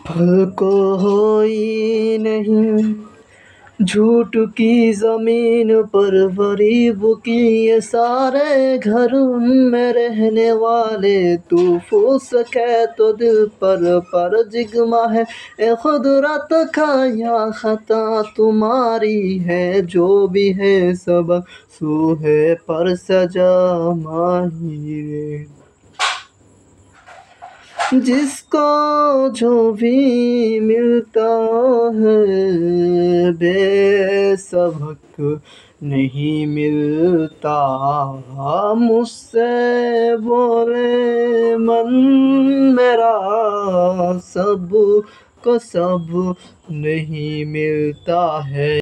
फल को होई नहीं झूठ की ज़मीन पर गरीब की ये सारे घर में रहने वाले तू फूस के तो दिल पर जिगमा है ए खुदरत का या खता तुम्हारी है जो भी है सब सू है पर सजा माही रे जिसको जो भी मिलता है बेसबक नहीं मिलता मुझसे बोले मन मेरा सब को सब नहीं मिलता है।